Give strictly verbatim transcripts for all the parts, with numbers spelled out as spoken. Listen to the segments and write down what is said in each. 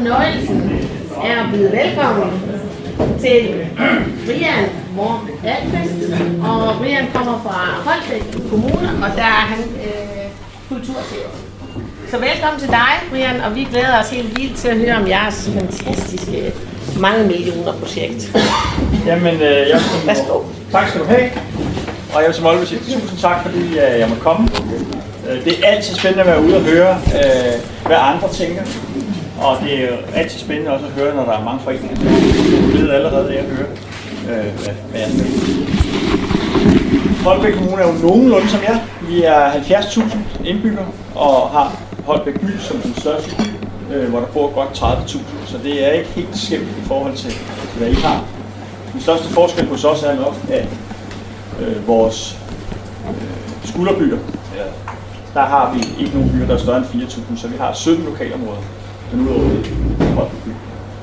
fornøjelsen af at byde velkommen til Brian Mørk Alkvist. Og Brian kommer fra Holbæk Kommune, og der er han øh, kulturchef. Så velkommen til dig, Brian, og vi glæder os helt vildt til at høre om jeres fantastiske mange millioner projekt. Jamen, øh, jeg vil Værsgo. Tak skal du have. Og jeg vil som alvor sige tusind tak, fordi øh, jeg må komme. Det er altid spændende at være ude og høre, øh, hvad andre tænker. Og det er jo altid spændende også at høre, når der er mange foreninger. Jeg ved allerede, at jeg hører, øh, hvad, hvad jeg hører. Holbæk Kommune er jo nogenlunde som jer. Vi er halvfjerds tusind indbyggere og har Holbæk by som den største by, øh, hvor der bor godt tredive tusind. Så det er ikke helt skævt i forhold til, hvad I har. Den største forskel hos os er nok, at øh, vores øh, skulderbyer, ja, der har vi ikke nogen byer, der er større end fire tusind, så vi har sytten lokalområder, men udover det Holbæk by.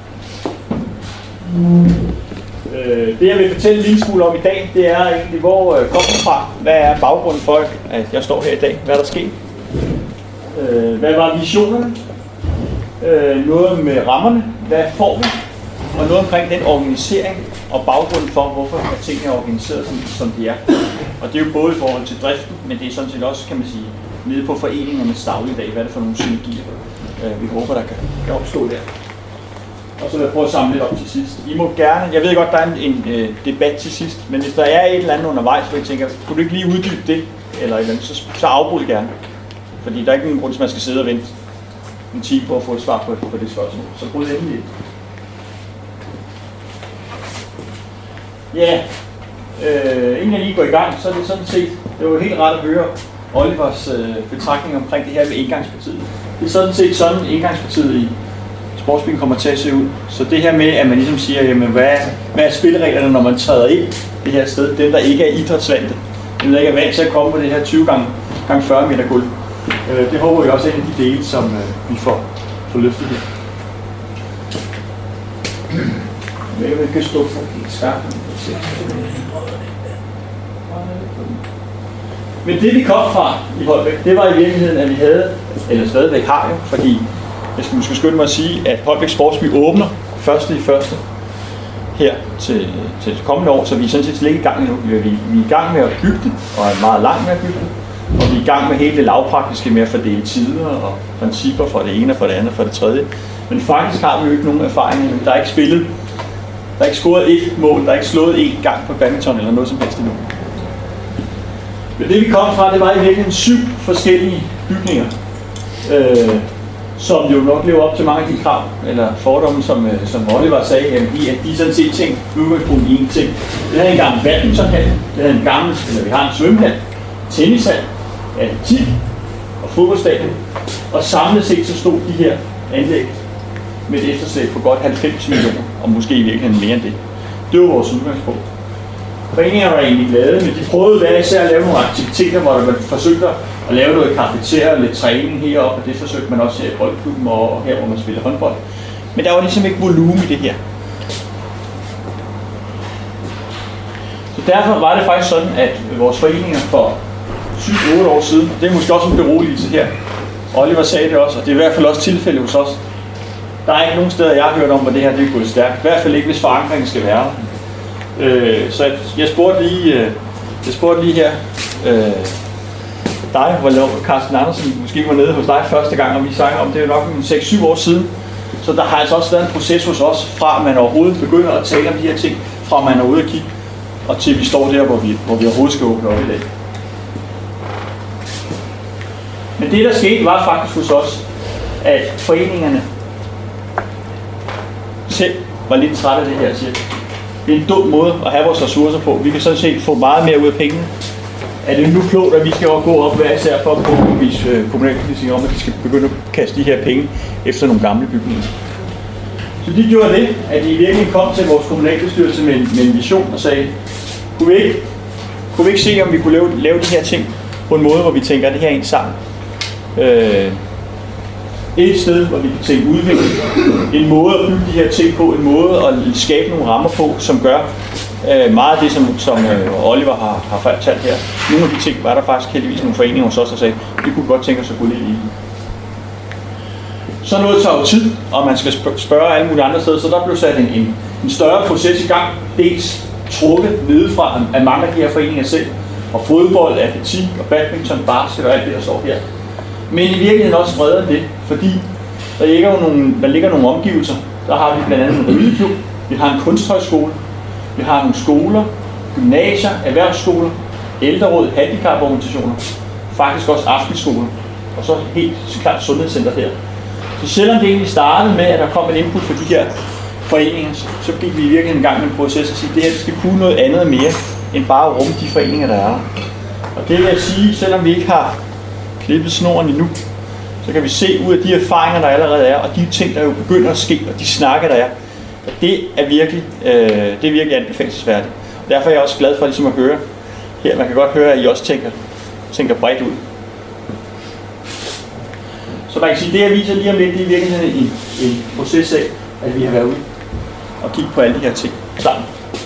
Øh, det jeg vil fortælle en lille smule om i dag, det er egentlig, hvor øh, kommer fra, hvad er baggrunden for, at jeg står her i dag, hvad er der sket, øh, hvad var visionerne, øh, noget med rammerne, hvad får vi, og noget omkring den organisering og baggrunden for, hvorfor tingene er organiseret, som, som de er. Og det er jo både i forhold til driften, men det er sådan set også, kan man sige, nede på foreningernes dagligdag, hvad er det for nogle synergier, øh, vi håber, der kan, kan opstå der. Og så vil jeg prøve at samle lidt op til sidst. I må gerne, jeg ved godt, der er en, en øh, debat til sidst, men hvis der er et eller andet undervejs, hvor jeg tænker, kunne du ikke lige uddybe det, eller et eller andet, så, så afbrud gerne. Fordi der er ikke nogen grund til, at man skal sidde og vente en time på at få et svar på, på det spørgsmål. Så bryd endelig ind. Ja, øh, inden jeg lige går i gang, så er det sådan set, det var jo helt rart at høre Olivers øh, betragtning omkring det her med indgangspartiet. Det er sådan set sådan, indgangspartiet i sportsbilen kommer til at se ud. Så det her med, at man ligesom siger, jamen, hvad, er, hvad er spillereglerne, når man træder ind det her sted, dem der ikke er idrætsvante, dem der ikke er vant til at komme på det her tyve gange fyrre meter gulv. Øh, det håber jeg også er en af de dele, som øh, vi får, får løftet her. Jeg kan stå for helt skarpt. Men det vi kom fra i Holbæk, det var i virkeligheden, at vi havde, eller stadigvæk har jo, fordi jeg skal måske skynde mig at sige, at Holbæk Sportsby åbner første i første her til, til det kommende år, så vi er sådan set slet ikke i gang nu. Vi er, vi er i gang med at bygge det, og er meget langt med at bygge det, og vi er i gang med hele det lavpraktiske med at fordele tider og principper fra det ene og fra det andet og fra det tredje. Men faktisk har vi jo ikke nogen erfaring. Der er ikke spillet, der er ikke scoret et mål, der er ikke slået én gang på badminton eller noget som helst endnu. Men det vi kom fra, det var i virkeligheden syv forskellige bygninger, øh, som jo nok lever op til mange af de krav, eller fordomme, som, øh, som Oliver sagde, at de, at de sådan set ting, udgangspunkt i en ting. Det havde en gammel badmintonhal, det havde en gammel, eller vi har en svømmehal, tennishal, atletik og fodboldstadion. Og samlet set så stod de her anlæg med et efterslæb på godt halvfems millioner, og måske i virkeligheden mere end det. Det var vores udgangspunkt. Foreningerne var egentlig glade, men de prøvede hver især at lave nogle aktiviteter, hvor man forsøgte at lave noget cafeteria og lidt træning heroppe, og det forsøgte man også her i boldklubben og her, hvor man spiller håndbold. Men der var ligesom ikke volumen i det her. Så derfor var det faktisk sådan, at vores foreninger for syv otte år siden, og det er måske også en beroligelse her, Oliver sagde det også, og det er i hvert fald også tilfælde hos os, der er ikke nogen steder, jeg har hørt om, hvor det her det er gået stærkt. I hvert fald ikke, hvis forankringen skal være der. Øh, så jeg, jeg spurgte lige, øh, jeg spurgte lige her, øh, dig, hvor Carsten Andersen måske var nede hos dig første gang, og vi snakker om, det er jo nok seks syv år siden. Så der har altså også været en proces hos os, fra at man overhovedet begynder at tale om de her ting, fra man er ude at kigge, og til vi står der, hvor vi, hvor vi overhovedet skal åbne op i dag. Men det der skete var faktisk hos os, at foreningerne selv var lidt trætte af det her, siger. Det er en dum måde at have vores ressourcer på. Vi kan sådan set få meget mere ud af pengene. Er det nu klogt, at vi skal gå op hver især for at påvise kommunalpolitikere om, at de skal begynde at kaste de her penge efter nogle gamle bygninger? Så de gjorde det, at de virkelig kom til vores kommunalbestyrelse med en, med en vision og sagde, kunne vi, ikke, kunne vi ikke se, om vi kunne lave, lave de her ting på en måde, hvor vi tænker, at det her er en sammen. Øh, et sted, hvor vi kan tænke udvikling, en måde at bygge de her ting på, en måde at skabe nogle rammer på, som gør øh, meget af det, som, som øh, Oliver har, har fortalt her. Nogle af de ting var der faktisk heldigvis nogle foreninger hos os, der sagde, vi kunne godt tænke os at gå lidt i. Så noget tager jo tid, og man skal spørge alle mulige andre steder, så der blev sat en, en, en større proces i gang, dels trukket nedefra af mange af de her foreninger selv, og fodbold, atletik og badminton, basket og alt det, der står her. Men i virkeligheden også bredere end det, fordi der ligger jo nogle, der ligger nogle omgivelser. Der har vi blandt andet en rideklub, vi har en kunsthøjskole, vi har nogle skoler, gymnasier, erhvervsskoler, ældreråd, handicaporganisationer, faktisk også aftenskoler, og så helt klart sundhedscenter her. Så selvom det egentlig startede med, at der kom en input for de her foreninger, så gik vi i virkeligheden en gang med en proces og sige, at det her skal kunne noget andet mere, end bare at rumme de foreninger, der er der. Og det vil jeg sige, selvom vi ikke har klippet snoren endnu, så kan vi se ud af de erfaringer, der allerede er, og de ting, der jo begynder at ske, og de snakke, der er, at det er virkelig, øh, det er virkelig anbefalelsesværdigt. Og derfor er jeg også glad for ligesom at høre her. Man kan godt høre, at I også tænker, tænker bredt ud. Så man kan sige, at det jeg viser lige om lidt, det er i virkeligheden en, en proces af, at vi har været ude og kigge på alle de her ting sammen.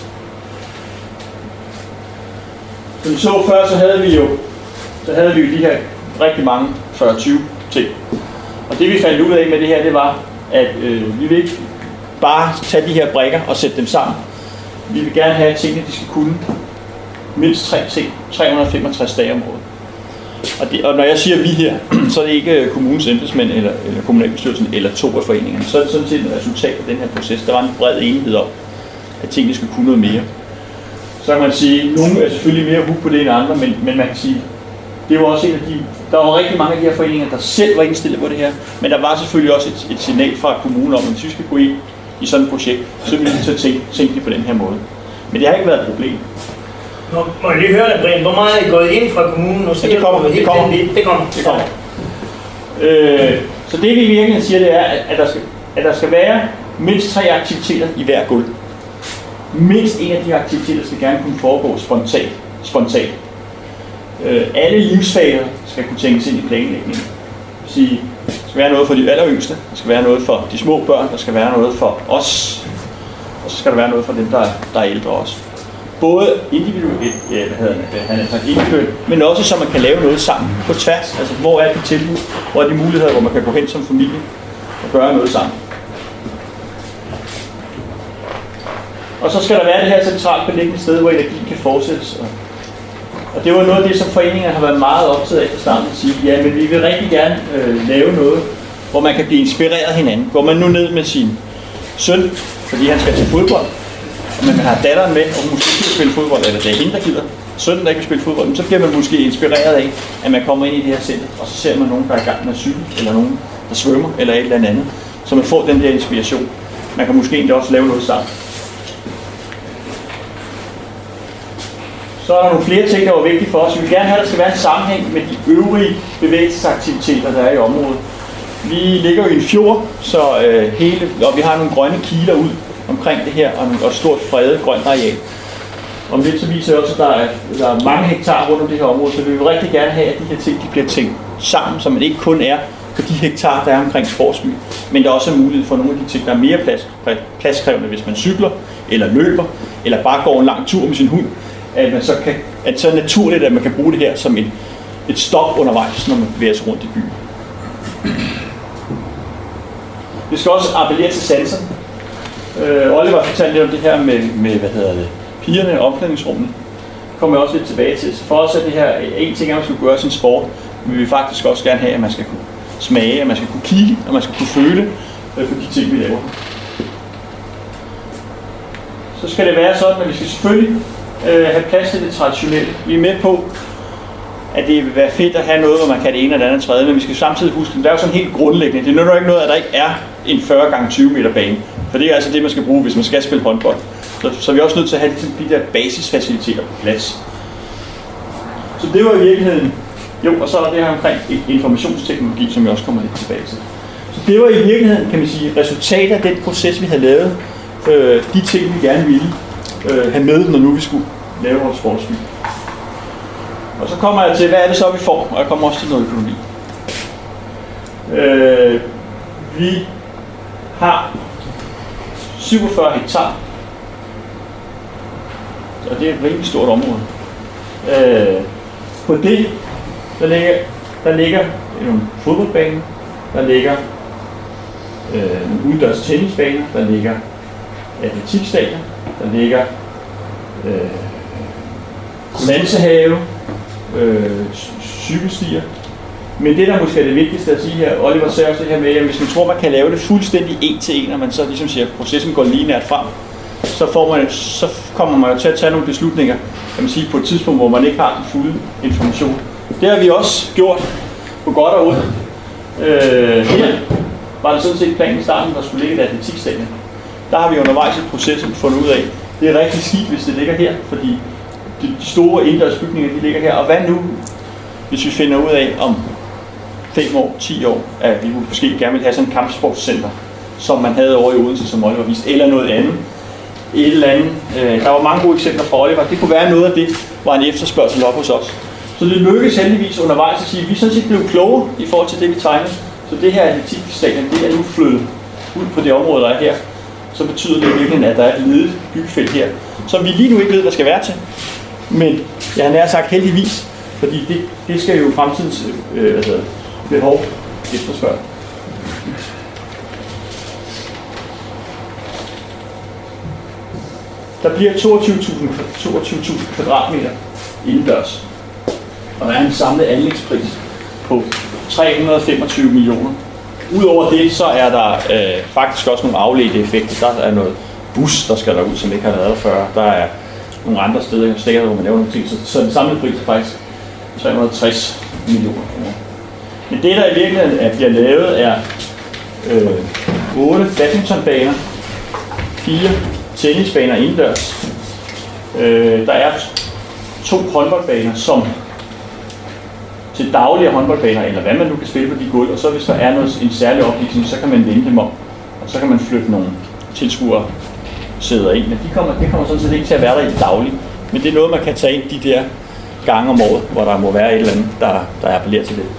Som vi så før, så havde vi jo, så havde vi jo de her rigtig mange fyrre tyve ting. Og det vi fandt ud af med det her, det var, at øh, vi vil ikke bare tage de her brikker og sætte dem sammen. Vi vil gerne have tingene, de skal kunne mindst tre ting, tre hundrede og femogtres dage om året. Og, det, og når jeg siger vi her, så er det ikke kommunens embedsmænd eller, eller kommunalbestyrelsen eller to af foreningerne. Så er det sådan set et resultat af den her proces. Der var en bred enighed om, at tingene skal kunne noget mere. Så kan man sige, at nogle er selvfølgelig mere hook på det end andre, men, men man kan sige, det var også en af de, der var rigtig mange af de her foreninger, der selv var indstillet på det her, men der var selvfølgelig også et, et signal fra kommunen om, at hvis vi skal gå ind i sådan et projekt, så vil vi til at tænke, tænke det på den her måde. Men det har ikke været et problem. Nå, må jeg lige høre dig, Brian, hvor meget er I gået ind fra kommunen? Og ja, det kommer, det kommer. Det kommer. Det kommer. Øh, så det vi i virkeligheden siger, det er, at der, skal, at der skal være mindst tre aktiviteter i hver gulv. Mindst en af de aktiviteter skal gerne kunne foregå spontant. spontant. Øh, alle livsfaser skal kunne tænkes ind i planlægningen. Sige, der skal være noget for de alleryngste, der skal være noget for de små børn, der skal være noget for os, og så skal der være noget for dem, der, der er ældre også. Både individuelt, ja, hvad hedder det, han er sagt individuelt, men også så man kan lave noget sammen på tværs. Altså, hvor er det tilbud, hvor er de muligheder, hvor man kan gå hen som familie og gøre noget sammen. Og så skal der være det her centralt beliggende sted, hvor energien kan fortsættes. Og det var noget af det, som foreningerne har været meget optaget af fra starten at sige, ja, men vi vil rigtig gerne øh, lave noget, hvor man kan blive inspireret af hinanden. Går man nu ned med sin søn, fordi han skal til fodbold, og man har datteren med, og hun måske ikke vil spille fodbold, eller det er hende, der gider, sønnen, der ikke vil spille fodbold, men så bliver man måske inspireret af, at man kommer ind i det her center, og så ser man nogen, der er i gang med at cykle, eller nogen, der svømmer, eller et eller andet, så man får den der inspiration. Man kan måske egentlig også lave noget sammen. Så er der nogle flere ting, der var vigtige for os. Vi vil gerne have, at der skal være en sammenhæng med de øvrige bevægelsesaktiviteter, der er i området. Vi ligger jo i en fjord, så øh, hele, og vi har nogle grønne kiler ud omkring det her, og et stort fredet grønt areal. Om lidt så viser jeg også, at der er, der er mange hektar rundt om det her område, så vi vil rigtig gerne have, at de her ting de bliver tænkt sammen, så man ikke kun er på de hektar, der er omkring Sportsby, men der også er mulighed for nogle af de ting, der er mere plads, pladskrævende, hvis man cykler, eller løber, eller bare går en lang tur med sin hund, at man så kan, at så er naturligt, at man kan bruge det her som et, et stop undervejs, når man bevæger sig rundt i byen. Vi skal også appellere til sanserne. Øh, Oliver fortalte lidt om det her med, med hvad hedder det, pigerne og omklædningsrummene. Det kommer jeg også lidt tilbage til. Så for os er det her, en ting er, at man skal gøre sin sport, men vi vil faktisk også gerne have, at man skal kunne smage, at man skal kunne kigge, og man skal kunne føle øh, på de ting, vi laver. Så skal det være sådan, at vi skal selvfølgelig øh, have plads til det traditionelle. Vi er med på, at det vil være fedt at have noget, hvor man kan det ene eller det andet tredje, men vi skal samtidig huske, at det er jo sådan helt grundlæggende. Det nytter ikke noget, at der ikke er en fyrre gange tyve meter bane, for det er altså det, man skal bruge, hvis man skal spille håndbold. Så, så vi er også nødt til at have de der basisfaciliteter på plads. Så det var i virkeligheden, jo, og så er der det her omkring informationsteknologi, som jeg også kommer lidt tilbage til. Så det var i virkeligheden, kan man sige, resultatet af den proces, vi havde lavet, øh, de ting, vi gerne ville øh, have med, når nu vi skulle lave vores sportsby. Og så kommer jeg til, hvad er det så, vi får? Og jeg kommer også til noget økonomi. Øh, vi har syvogfyrre hektar. Og det er et rimelig stort område. Øh, på det, der ligger, der ligger en fodboldbane, der ligger øh, udendørs tennisbaner, der ligger atletikstadion, der ligger øh, sansehave, øh, cykelstier. Men det, der måske er det vigtigste at sige her, Oliver sagde også det her med, at hvis man tror, man kan lave det fuldstændig en til en, og man så ligesom siger, at processen går lige nært frem, så, får man, så kommer man jo til at tage nogle beslutninger, kan man sige, på et tidspunkt, hvor man ikke har den fulde information. Det har vi også gjort på godt og ondt. Øh, her var det sådan set planen i starten, der skulle ligge et atletikstadion. Der har vi undervejs i processen fundet ud af, det er rigtig skidt, hvis det ligger her, fordi de store indendørsbygninger, de ligger her. Og hvad nu, hvis vi finder ud af om fem år, ti år, at vi måske gerne vil have sådan et kampsportscenter, som man havde over i Odense, som Oliver viste, eller noget andet. Et eller andet. Øh, der var mange gode eksempler fra Oliver. Det kunne være noget af det, var en efterspørgsel op hos os. Så det lykkedes heldigvis undervejs at sige, at vi sådan set blev klogere i forhold til det, vi tegnede. Så det her atletikstadion, det er nu flyttet ud på det område, der er her. Så betyder det virkelig, at der er et ledet byggefelt her, som vi lige nu ikke ved, hvad skal være til. Men jeg har nær sagt heldigvis, fordi det, det skal jo fremtidens øh, altså, behov efterspørge. Der bliver toogtyve tusind kvadratmeter indendørs, og der er en samlet anlægspris på tre hundrede og femogtyve millioner. Udover det, så er der øh, faktisk også nogle afledte effekter. Der er noget bus, der skal derud, som ikke har været der før. Der er nogle andre steder, steder hvor man laver nogle ting. Så, så den samlede pris er faktisk tre hundrede og tres millioner kroner. Men det, der i virkeligheden er, bliver lavet, er øh, otte badmintonbaner, fire tennisbaner indendørs. Øh, der er to håndboldbaner, som til daglige håndboldbaner, eller hvad man nu kan spille på de gulv, og så hvis der er noget, en særlig opvisning, så kan man vende dem om, og så kan man flytte nogle tilskuere sæder ind. Men de kommer, det kommer sådan set ikke til at være der i dagligt, men det er noget, man kan tage ind de der gange om året, hvor der må være et eller andet, der, der appellerer til det.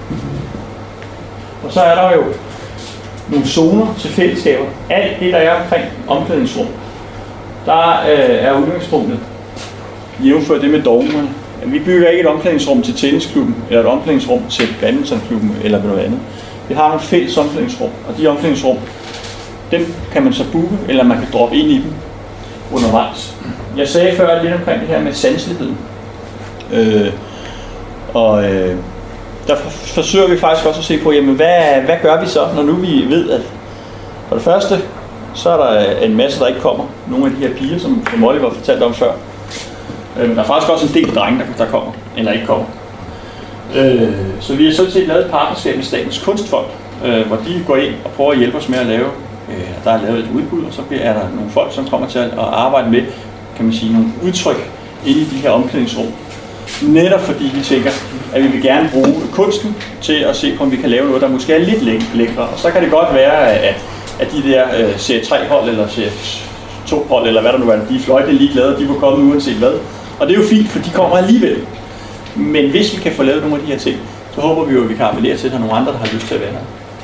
Og så er der jo nogle zoner til fællesskaber. Alt det, der er omkring omklædningsrum, der øh, er udgangspunktet jævnført det med dogmerne. Vi bygger ikke et omklædningsrum til tennisklubben, eller et omklædningsrum til badmintonklubben, eller noget andet. Vi har nogle fælles omklædningsrum, og de omklædningsrum, dem kan man så booke, eller man kan droppe ind i dem undervejs. Jeg sagde før lidt omkring det her med sanseligheden. Øh, og øh, der forsøger vi faktisk også at se på, jamen hvad, hvad gør vi så, når nu vi ved, at for det første, så er der en masse, der ikke kommer. Nogle af de her piger, som, som Oliver fortalte om før. Øh, der er faktisk også en del drenge, der, der kommer, eller ikke kommer. Øh, så vi har sådan set lavet et partnerskab med Statens Kunstfond, øh, hvor de går ind og prøver at hjælpe os med at lave, øh, der er lavet et udbud, og så er der nogle folk, som kommer til at arbejde med, kan man sige, nogle udtryk inde i de her omklædningsrum. Netop fordi vi tænker, at vi vil gerne bruge kunsten til at se på, om vi kan lave noget, der måske er lidt lækre. Og så kan det godt være, at, at de der uh, serie tre hold eller serie to hold, eller hvad der nu er, de er fløjtende ligeglade, de vil komme uanset hvad. Og det er jo fint, for de kommer alligevel. Men hvis vi kan få lavet nogle af de her ting, så håber vi jo, at vi kan appellere til, at der er nogle andre, der har lyst til at være her.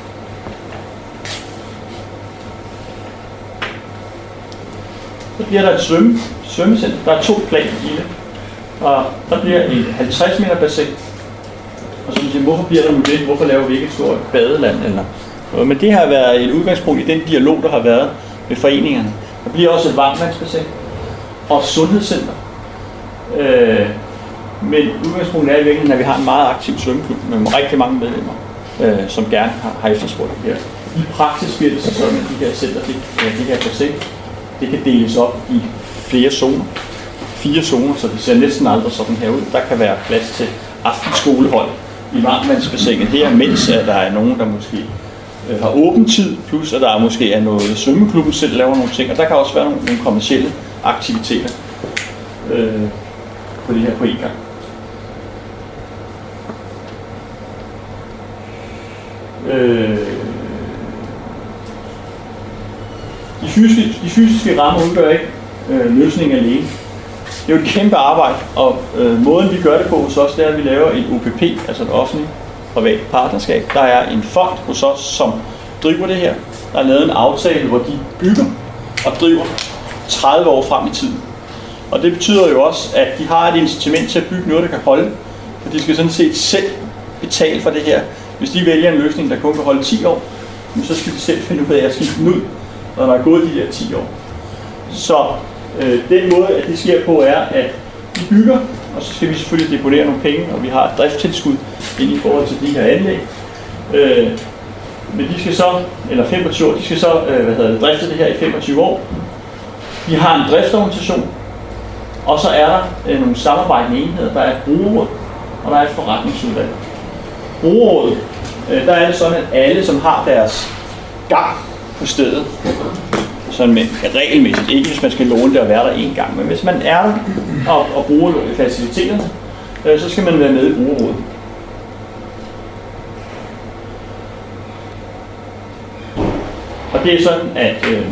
Så bliver der et svømme, svømmecenter. Der er to planer i det. Og der bliver et halvtreds meter bassin. Og så vil sige, hvorfor bliver der nu det? Hvorfor laver vi ikke et stort badeland? Eller? Men det har været et udgangspunkt i den dialog, der har været med foreningerne. Der bliver også et varmvandsbassin og sundhedscenter. Øh, men udgangspunktet er i virkeligheden, at vi har en meget aktiv svømmeklub med rigtig mange medlemmer, øh, som gerne har, har efterspurgt det her. I praksis bliver det så sådan, at de her center, det, det her bassin, det kan deles op i flere zoner. Fire zoner, så det ser næsten aldrig sådan her ud. Der kan være plads til aftenskolehold i varmvandsbassinet her, mens at der er nogen, der måske øh, har åben tid, plus at der måske er noget svømmeklubben selv laver nogle ting, og der kan også være nogle, nogle kommercielle aktiviteter øh, på det her på en gang. Øh, de, fysiske, de fysiske rammer udgør ikke øh, løsningen alene. Det er jo et kæmpe arbejde, og øh, måden vi gør det på hos os, det er, at vi laver et O P P, altså et offentligt privat partnerskab. Der er en fond hos os, som driver det her. Der er lavet en aftale, hvor de bygger og driver tredive år frem i tiden. Og det betyder jo også, at de har et incitament til at bygge noget, der kan holde. For de skal sådan set selv betale for det her. Hvis de vælger en løsning, der kun kan holde ti år, men så skal de selv finde ud af at skifte den ud, når der er gået de der ti år. Så øh, den måde, at det sker på, er, at vi bygger, og så skal vi selvfølgelig deponere nogle penge, og vi har et driftstilskud ind i forhold til de her anlæg. Øh, men de skal så, eller femogtyve år, de skal så øh, hvad hedder det, drifte det her i femogtyve år. Vi har en driftsorganisation, og så er der øh, nogle samarbejdende enheder. Der er et brugerråd, og der er et forretningsudvalg. Brugerrådet, øh, der er det sådan, at alle, som har deres gang på stedet, sådan med regelmæssigt, ikke hvis man skal låne det og være der en gang, men hvis man er der og, og bruger faciliteterne, øh, så skal man være med i brugerrådet. Og det er sådan, at øh,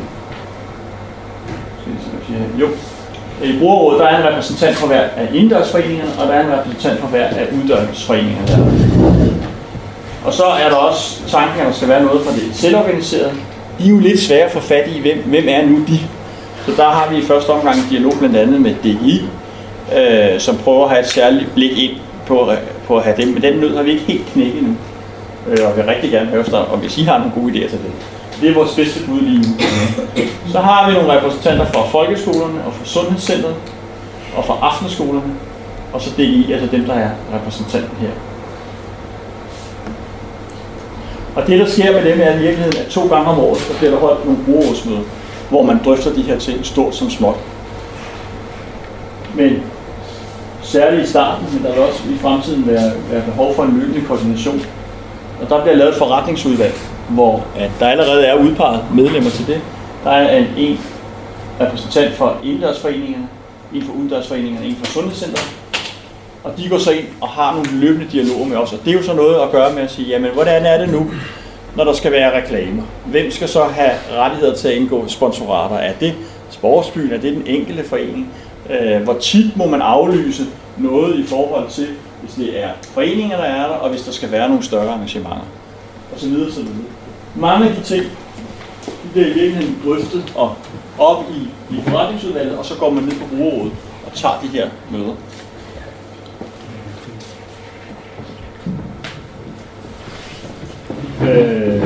jo, i brugerrådet der er en repræsentant for hver af indendørsforeningerne, og der er en repræsentant for hver af uddørsforeningerne der. Og så er der også tanken, at der skal være noget fra det selvorganiserede. De er jo lidt svære at få fat i, hvem, hvem er nu de. Så der har vi i første omgang en dialog blandt andet med D G I, øh, som prøver at have et særligt blik ind på, på at have dem. Men den nød har vi ikke helt knækket nu, øh, og vi vil rigtig gerne høre efter, og hvis I har nogle gode idéer til det. Det er vores bedste bud lige nu. Så har vi nogle repræsentanter fra folkeskolerne og fra sundhedscentret og fra aftenskolerne, og så D G I, altså dem, der er repræsentanten her. Og det, der sker med dem, er i virkeligheden, at to gange om året, så bliver der holdt nogle brugerrådsmøder, hvor man drøfter de her ting, stort som småt. Men særligt i starten, men der vil også i fremtiden være, være behov for en løbende koordination. Og der bliver lavet et forretningsudvalg, hvor at der allerede er udpeget medlemmer til det. Der er en, en repræsentant for indendørsforeningerne, en for uddørsforeningerne, en for sundhedscentret. Og de går så ind og har nogle løbende dialoger med os. Og det er jo så noget at gøre med at sige, jamen hvordan er det nu, når der skal være reklamer? Hvem skal så have rettigheder til at indgå sponsorater? Er det sportsbyen? Er det den enkelte forening? Øh, hvor tit må man aflyse noget i forhold til, hvis det er foreninger, der er der, og hvis der skal være nogle større arrangementer? Og så videre, så videre. Mange af de ting, de bliver i virkeligheden drøftet og op i, i forretningsudvalget, og så går man ned på brugerrådet og tager de her møder. Øh,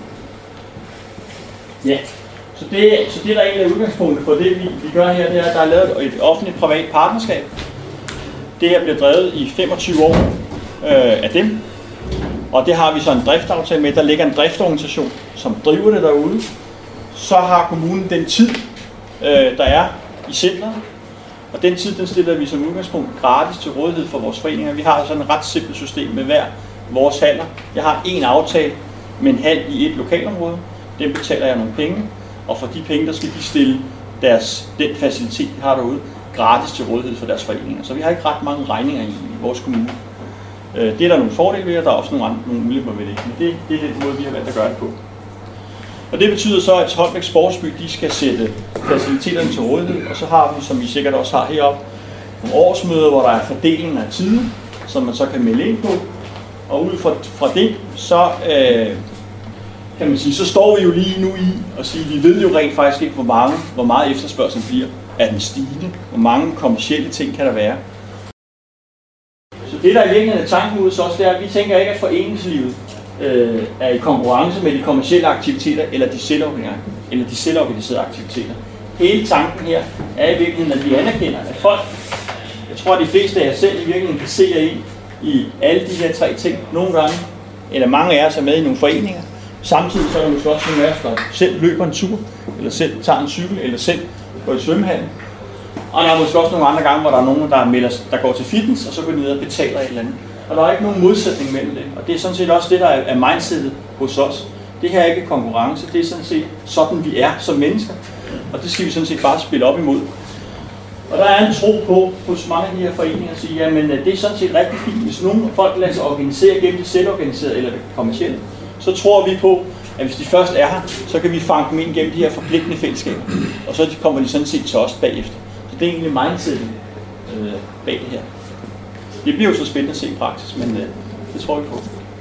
ja, så det, så det der egentlig er udgangspunktet for det, vi, vi gør her, det er, at der er lavet et offentligt-privat partnerskab. Det her bliver drevet i femogtyve år øh, af dem, og det har vi så en driftaftale med. Der ligger en driftorganisation, som driver det derude. Så har kommunen den tid, øh, der er i centret, og den tid, den stiller vi som udgangspunkt gratis til rådighed for vores foreninger. Vi har sådan et ret simpelt system med hver vores haller. Jeg har en aftale med en hal i et lokalområde. Den betaler jeg nogle penge, og for de penge, der skal de stille deres, den facilitet, de har derude, gratis til rådighed for deres foreninger. Så vi har ikke ret mange regninger i, i vores kommune. Det er der nogle fordele ved, og der er også nogle, andre, nogle ulemper ved det. Men det, det er den måde, vi har valgt at gøre det på. Og det betyder så, at Holbæk Sportsby, de skal sætte faciliteterne til rådighed, og så har vi, som vi sikkert også har heroppe, nogle årsmøder, hvor der er fordeling af tiden, som man så kan melde ind på. Og ud fra, fra det, så øh, kan man sige, så står vi jo lige nu i og sige, vi ved jo rent faktisk ikke, hvor, mange, hvor meget efterspørgsel bliver. Er den stigende? Hvor mange kommercielle ting kan der være? Så det, der i virkeligheden er tanken ud hos os, det er, at vi tænker ikke, at foreningslivet øh, er i konkurrence med de kommercielle aktiviteter eller de selvorganiserede, eller de selvorganiserede aktiviteter. Hele tanken her er i virkeligheden, at vi anerkender, at folk, jeg tror, at de fleste af jer selv i virkeligheden kan se jer i, i alle de her tre ting nogle gange, eller mange af os er med i nogle foreninger. Samtidig så er der måske også nogle af os, der selv løber en tur, eller selv tager en cykel, eller selv går i svømmehallen. Og der er måske også nogle andre gange, hvor der er nogen, der, melder, der går til fitness, og så går de ned og betaler et eller andet. Og der er ikke nogen modsætning mellem det. Og det er sådan set også det, der er mindsetet hos os. Det her er ikke konkurrence, det er sådan set sådan, vi er som mennesker. Og det skal vi sådan set bare spille op imod. Og der er en tro på hos mange af de her foreninger at sige, jamen det er sådan set rigtig fint, hvis nogle folk lader sig organisere gennem det selvorganiserede eller det kommercielle. Så tror vi på, at hvis de først er her, så kan vi fange dem ind gennem de her forpligtende fællesskaber. Og så kommer de sådan set til os bagefter. Så det er egentlig mindsetet øh, bag det her. Det bliver jo så spændende at se i praksis, men øh, det tror vi på.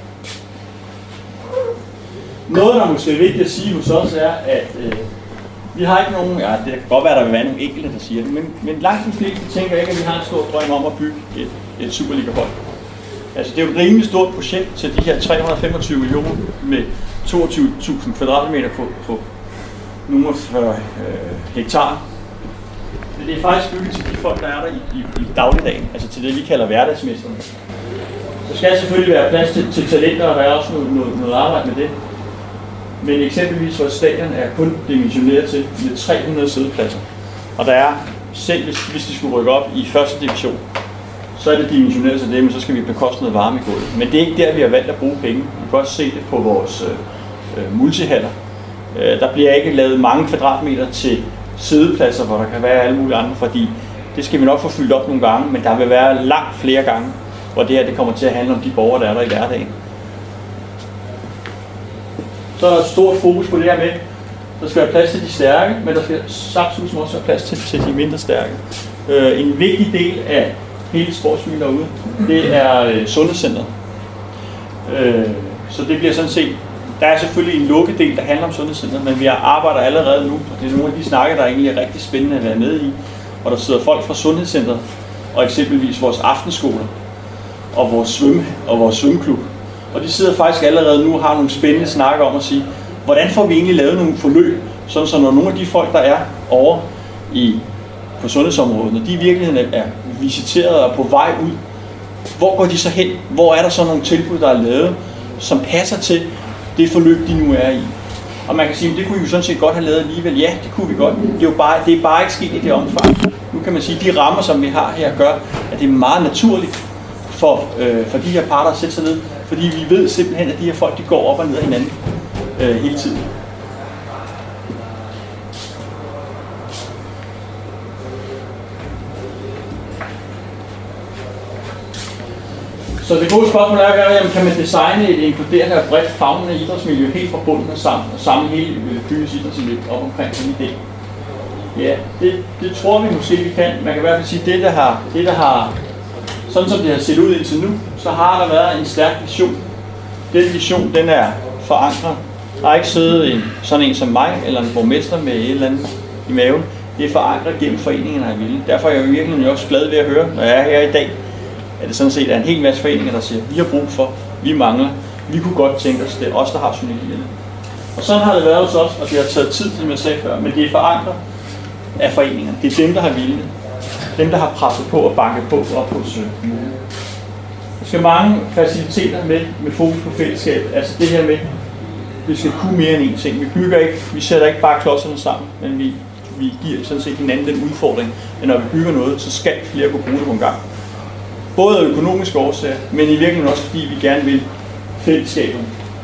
Noget, der måske er vigtigt at sige hos os, er, at øh, vi har ikke nogen, ja, det kan godt være, at der vil være nogle enkelte, der siger det, men, men langt de fleste tænker ikke, at vi har en stor drøm om at bygge et, et Superliga-hold. Altså, det er jo et rimelig stort projekt til de her tre hundrede og femogtyve millioner med toogtyve tusind kvadratmeter på, på nogle fyrre øh, hektar. Men det er faktisk bygget til de folk, der er der i, i, i dagligdagen, altså til det, vi kalder hverdagsmesterne. Der skal selvfølgelig være plads til, til talenter, og der er også noget, noget, noget arbejde med det. Men eksempelvis vores stadion er kun dimensioneret til med tre hundrede sædepladser. Og der er, selv hvis, hvis de skulle rykke op i første division, så er det dimensioneret til det, men så skal vi bekoste noget varme i gulvet. Men det er ikke der, vi har valgt at bruge penge. Vi kan også se det på vores øh, multihaller. Øh, der bliver ikke lavet mange kvadratmeter til sædepladser, hvor der kan være alle mulige andre, fordi det skal vi nok få fyldt op nogle gange, men der vil være langt flere gange, hvor det her det kommer til at handle om de borgere, der er der i hverdagen. Så er der et stort fokus på det her med, der skal være plads til de stærke, men der skal samtidig også være plads til, til de mindre stærke. Øh, en vigtig del af hele sportsbyen derude, det er øh, sundhedscenteret. Øh, så det bliver sådan set, der er selvfølgelig en lukkedel, der handler om sundhedscenteret, men vi arbejder allerede nu, og det er nogle af de snakker, der egentlig er rigtig spændende at være med i, og der sidder folk fra sundhedscenteret, og eksempelvis vores aftenskoler, og vores svømme, og vores svømmeklub. Og de sidder faktisk allerede nu og har nogle spændende snakker om at sige, hvordan får vi egentlig lavet nogle forløb, sådan så når nogle af de folk, der er over i, på sundhedsområdet, når de i virkeligheden er visiteret og på vej ud, hvor går de så hen? Hvor er der så nogle tilbud, der er lavet, som passer til det forløb, de nu er i? Og man kan sige, at det kunne vi jo sådan set godt have lavet alligevel. Ja, det kunne vi godt. Det er jo bare, det er bare ikke sket i det omfang. Nu kan man sige, at de rammer, som vi har her, gør, at det er meget naturligt for, øh, for de her parter at sætte sig ned, fordi vi ved simpelthen, at de her folk, de går op og ned af hinanden øh, hele tiden. Så det gode spørgsmål er, at kan man designe et inkluderende og bredt favnende idrætsmiljø helt fra bunden og sammen, og samle hele byens idrætsmiljø op omkring sådan en idé? Ja, det, det tror vi måske, vi kan. Man kan i hvert fald sige, at det, der har, det, der har, sådan som det har set ud indtil nu, så har der været en stærk vision. Den vision, den er forankret. Der er ikke siddet en, sådan en som mig, eller en borgmester med et eller andet i maven. Det er forankret gennem foreningerne af vilje. Derfor er jeg jo virkelig også glad ved at høre, når jeg er her i dag, at det sådan set er en hel masse foreninger, der siger, vi har brug for, vi mangler, vi kunne godt tænke os, det er os, der har synergierne. Og sådan har det været hos os, og det har taget tid, som jeg sagde før, men det er forankret af foreningerne. Det er dem, der har vilje. Dem, der har presset på og banket på op hos kommunen. Der skal mange faciliteter med, med fokus på fællesskab. Altså det her med, vi skal kunne mere end én ting. Vi bygger ikke, vi sætter ikke bare klodserne sammen, men vi, vi giver sådan set hinanden den udfordring, at når vi bygger noget, så skal flere kunne bruge det på en gang. Både af økonomiske årsager, men i virkeligheden også fordi vi gerne vil fællesskabet.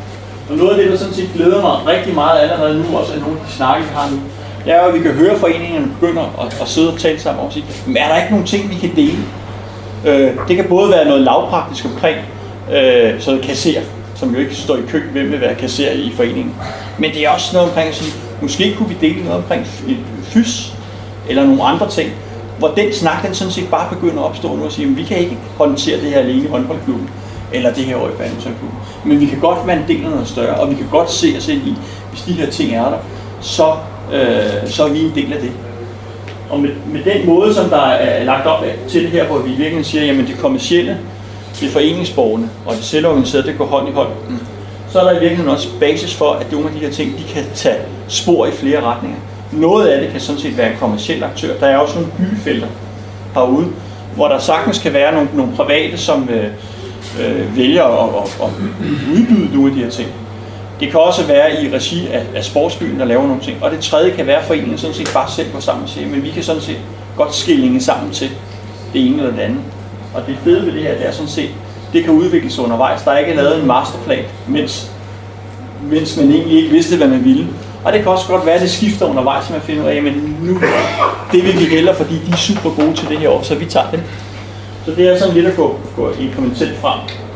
Og noget af det, der sådan set glæder mig rigtig meget allerede nu, også af nogle af de snakke, vi har nu, det er jo, at vi kan høre foreningerne begynder at, at sidde og tale sammen og sige, men er der ikke nogle ting, vi kan dele? Øh, det kan både være noget lavpraktisk omkring, øh, så kasserer, som jo ikke står i kø, hvem vil være kasserer i foreningen. Men det er også noget omkring at sige, måske kunne vi dele noget omkring fys, eller nogle andre ting, hvor den snak, den sådan set bare begynder at opstå nu og sige, at vi kan ikke håndtere det her alene i håndboldklubben, eller det her over i badmintonklubben. Men vi kan godt være en del af noget større, og vi kan godt se os ind i, hvis de her ting er der, så, øh, så er vi en del af det. Og med, med den måde, som der er lagt op af til det her, hvor vi virkelig siger, jamen det kommercielle, det foreningsborgerne og det selvorganiserede, det går hånd i hånd, så er der i virkeligheden også basis for, at nogle af de her ting, de kan tage spor i flere retninger. Noget af det kan sådan set være en kommerciel aktør. Der er også nogle byggefelter herude, hvor der sagtens kan være nogle, nogle private, som øh, øh, vælger at, at, at udbyde nogle af de her ting. Det kan også være i regi af, af sportsbyen, der laver nogle ting. Og det tredje kan være, at foreningen sådan set bare selv går sammen og siger, men vi kan sådan set godt skillinge sammen til det ene eller det andet. Og det fede ved det her, det er sådan set, det kan udvikles undervejs. Der er ikke lavet en masterplan, mens, mens man egentlig ikke vidste, hvad man ville. Og det kan også godt være, at det skifter undervejs, så man finder ud af, men nu, det vil vi hellere, fordi de er super gode til det her år, så vi tager dem. Så det er sådan lidt at gå, gå inkrementelt frem.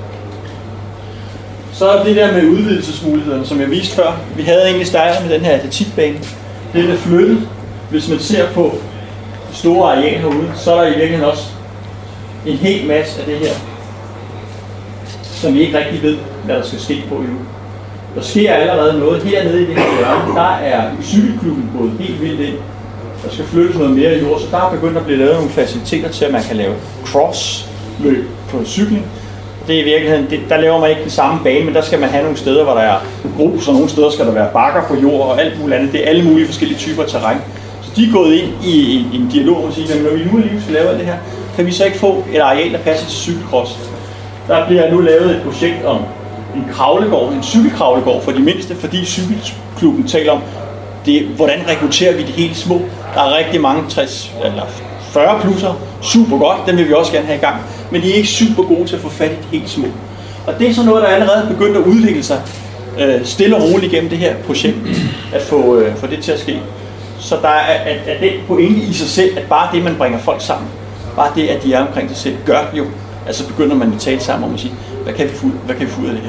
Så er det der med udvidelsesmulighederne, som jeg viste før. Vi havde egentlig startet med den her atletikbane. Det er flyttet. Hvis man ser på store arealer herude, så er der i virkeligheden også en hel masse af det her, som vi ikke rigtig ved, hvad der skal ske på endnu. Der sker allerede noget hernede i det her hjørne. Der er cykelklubben gået helt vildt ind. Der skal flyttes noget mere i jord, så der er begyndt at blive lavet nogle faciliteter til, at man kan lave crossløb på cykling. Det er i virkeligheden, det, der laver man ikke den samme bane, men der skal man have nogle steder, hvor der er grus, og nogle steder skal der være bakker på jord og alt muligt andet. Det er alle mulige forskellige typer terræn. Så de er gået ind i en, en dialog og siger, at når vi nu alligevel skal lave det her, kan vi så ikke få et areal, der passer til cykelcross. Der bliver nu lavet et projekt om en kravlegård, en cykelkravlegård for de mindste, fordi cykelklubben taler om, det, hvordan rekrutterer vi de helt små. Der er rigtig mange tres eller fyrre plusser, super godt, dem vil vi også gerne have i gang, men de er ikke super gode til at få fat i de helt små. Og det er så noget, der allerede er begyndt at udvikle sig øh, stille og roligt gennem det her projekt, at få, øh, få det til at ske. Så der er at, at den pointe i sig selv, at bare det, man bringer folk sammen, bare det, at de er omkring sig selv, gør jo, altså begynder man at tale sammen om at sige, hvad kan vi få, hvad kan vi få ud af det her?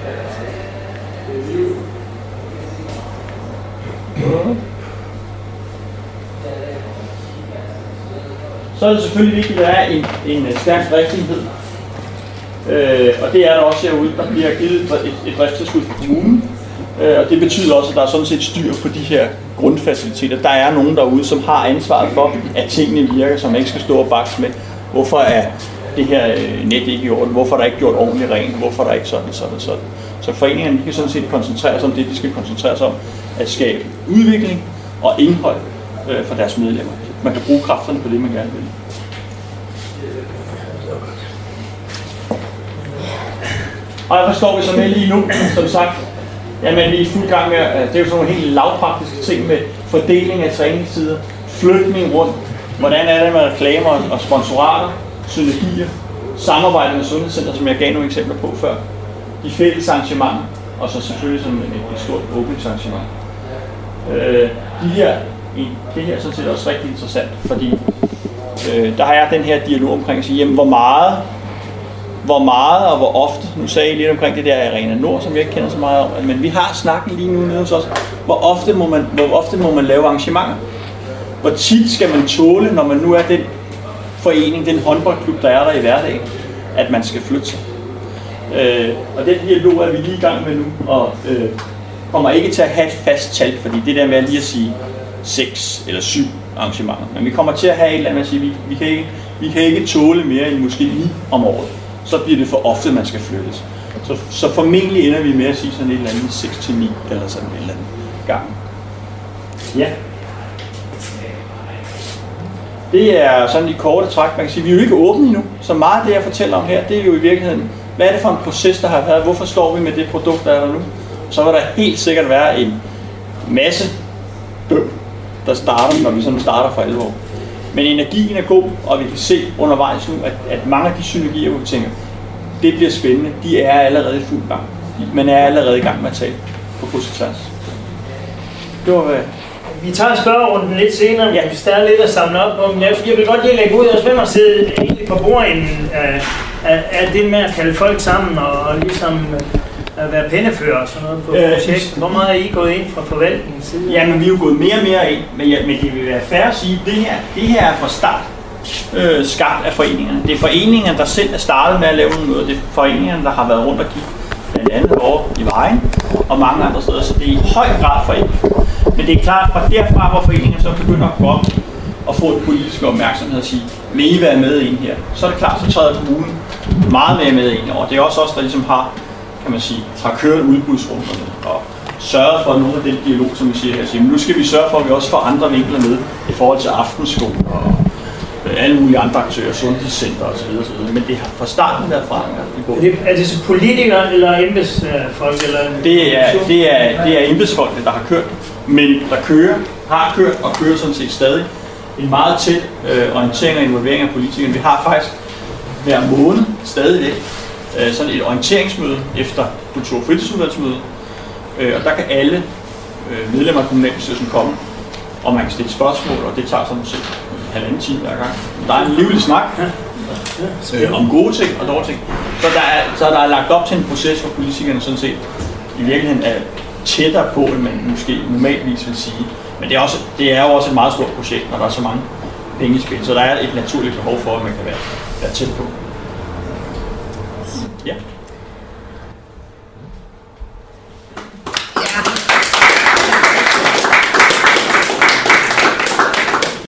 Så er det selvfølgelig vigtigt, at der er en, en stærk driftsenhed. Øh, og det er der også herude. Der bliver givet et, et driftstilskud fra kommunen. Øh, og det betyder også, at der er sådan set styr på de her grundfaciliteter. Der er nogen derude, som har ansvaret for, at tingene virker, som man ikke skal stå og bakse med. Hvorfor er det her net ikke i orden? Hvorfor er der ikke gjort ordentligt rent? Hvorfor er der ikke sådan, sådan, sådan? Så foreningerne kan sådan set koncentrere sig om det, de skal koncentrere sig om, at skabe udvikling og indhold øh, for deres medlemmer. Man kan bruge kræfterne på det, man gerne vil. Og jeg forstår vi så med lige nu, som sagt, jamen vi er i fuld gang med, det er jo sådan nogle helt lavpraktiske ting med fordeling af træningstider, flytning rundt, hvordan er det med reklamer og sponsorater, synergier, samarbejde med Sundhedscenter, som jeg gav nogle eksempler på før, de fælles arrangementer, og så selvfølgelig sådan et, et stort åbningsarrangement. Øh, de her, det her er sådan set også rigtig interessant, fordi øh, der har jeg den her dialog omkring at sige, jamen hvor meget, hvor meget og hvor ofte, nu sagde jeg lidt omkring det der Arena Nord, som jeg ikke kender så meget om, men vi har snakken lige nu nede hos os, hvor ofte må man, hvor ofte må man lave arrangementer? Hvor tit skal man tåle, når man nu er den forening, den håndboldklub, der er der i hverdagen, at man skal flytte sig? Øh, og den dialog er vi lige i gang med nu, og øh, kommer ikke til at have et fast tal, fordi det der med at lige at sige seks eller syv arrangementer, men vi kommer til at have et eller andet at sige, vi, vi, kan ikke, vi kan ikke tåle mere end måske ni om året. Så bliver det for ofte, man skal flyttes. Så, så formentlig ender vi med at sige sådan et eller andet seks til ni eller sådan et eller andet gang. Ja. Det er sådan de korte træk, man kan sige. Vi er jo ikke åbne endnu, så meget af det, jeg fortæller om her, det er jo i virkeligheden, hvad er det for en proces, der har været? Hvorfor står vi med det produkt, der er der nu? Så vil der helt sikkert være en masse bøv, der starter, når vi sådan starter for alvor. Men energien er god, og vi kan se undervejs nu, at, at mange af de synergier, hvor vi tænker, det bliver spændende, de er allerede i fuld gang. Man er allerede i gang med at tale på kryds og tværs. Det var hvad? Vi tager spørgerunden lidt senere, ja. Hvis der er lidt at samle op om. Jeg, jeg vil godt lige lægge ud, også hvem har siddet egentlig på bordenden af, af, af det med at kalde folk sammen og, og ligesom at være pennefører og sådan noget på øh, projekt. Hvor meget er I gået ind fra forvaltningens side? Jamen, vi er jo gået mere og mere ind, men, ja, men det vil være fair at sige, at det her, det her er fra start øh, skabt af foreningerne. Det er foreningerne, der selv er startet med at lave noget. Det er foreningerne, der har været rundt og kigge blandt andet over i Vejen og mange andre steder, så det er i høj grad foreninger. Men det er klart, fra derfra, hvor foreningerne så begynder at gå op og få et politisk opmærksomhed og sige, vil I være med ind her? Så er det klart, så træder kommunen meget mere med ind over. Det er også os, der ligesom har, kan man sige, har kørt udbudsrunderne og sørget for nogle af den dialog, som vi siger her. Så, nu skal vi sørge for, at vi også får andre vinkler med i forhold til aftenskole og alle mulige andre aktører, sundhedscenter osv. Men det har fra starten derfra. Er det, er det så politikere eller embedsfolk? Eller det, er, det, er, det er embedsfolkene, der har kørt, men der kører, har kørt og kører sådan set stadig en meget tæt øh, orientering og involvering af politikerne. Vi har faktisk hver måned stadigvæk øh, sådan et orienteringsmøde efter kultur- og fritidsudvalgsmøde, øh, og der kan alle øh, medlemmer af kommunalbestyrelsen komme, og man kan stille spørgsmål, og det tager sådan set halvanden time hver gang. Der er en livlig snak øh, om gode ting og dårlige ting. Så der, er, så der er lagt op til en proces, hvor politikerne sådan set i virkeligheden er tættere på, end man måske normalvis vil sige. Men det er, også, det er jo også et meget stort projekt, når der er så mange penge i spil. Så der er et naturligt behov for, at man kan være, være tæt på. Ja.